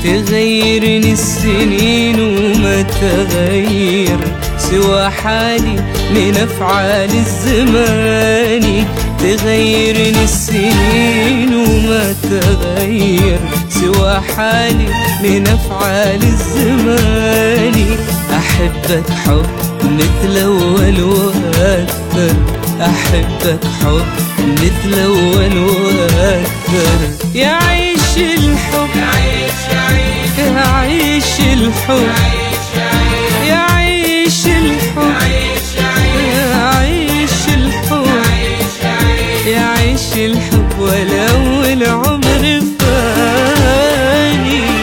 تغيرني السنين وما تغير سوى حالي من أفعال الزمان. تغيرني السنين وما تغير سوى حالي من أفعال الزمان. أحبك حب مثل أول وأكثر، أحبك حب مثل أول وأكثر. يعيش الحب يعيش الحب يعيش الحب يعيش الحب يعيش الحب ولو العمر فاني.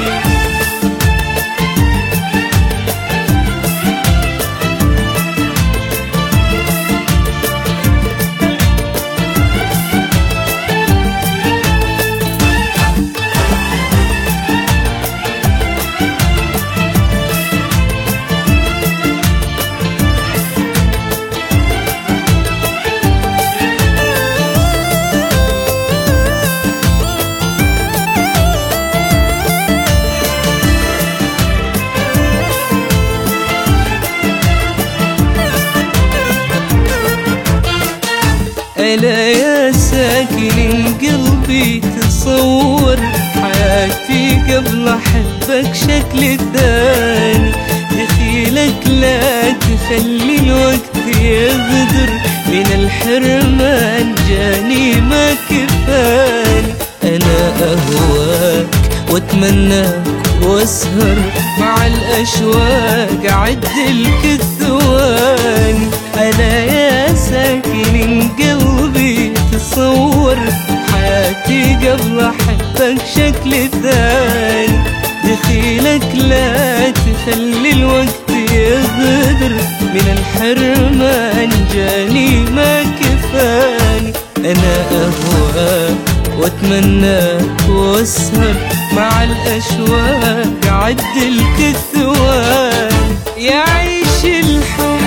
ألا يا ساكن قلبي تصور حياتي قبل أحبك شكل ثاني. دخيلك لا تخلي الوقت يغدر، من الحرمان جاني ما كفاني. أنا أهواك وأتمناك وأسهر مع الأشواق أعدلك الثواني. أنا يا ساكن قلبي تصور حياتي قبل أحبك شكل ثاني. دخيلك لا تخلي الوقت يغدر، من الحرمان جاني ما كفاني. أنا أهواك وأتمناك وأسهر مع الأشواق أعدلك الثواني. يعيش الحب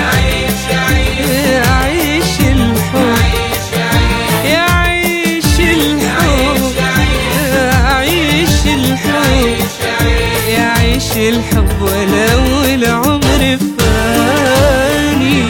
يعيش الحب يعيش الحب يعيش الحب يعيش الحب ولو العمر فاني.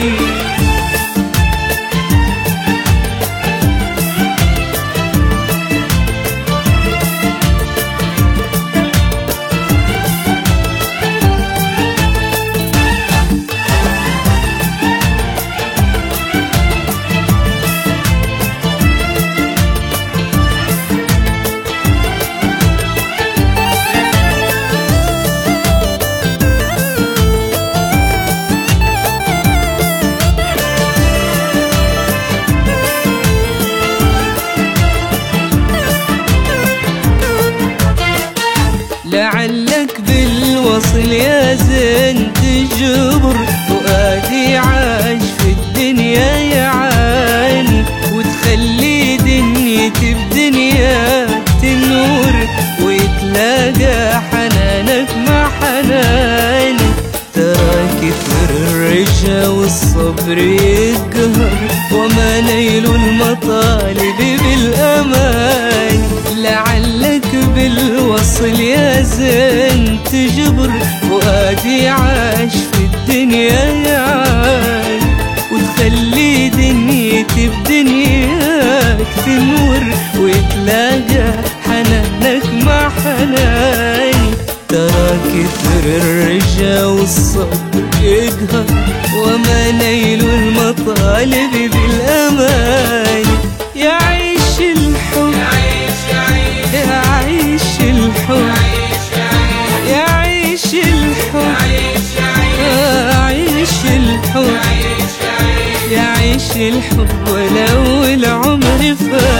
لعلك بالوصل يا زين تجبر فؤادي عاش في الدنيا يعاني، وتخلي دنيتي بدنياك تنور، ويتلاقى حنانك مع حناني. ترى كثر الرجا والصبر يقهر، وما نيل المطالب بالأمان. لعلك بالوصل يا زين تجبر فؤادي عاش في الدنيا يعاني، وتخلي دنيتي بدنياك تنور، ويتلاقى حنانك مع حناني. ترى كثر الرجا والصبر يقهر، وما نيل المطالب بالأمان. يعيش الحب يعيش الحب يعيش الحب يعيش الحب يعيش الحب ولو العمر فات.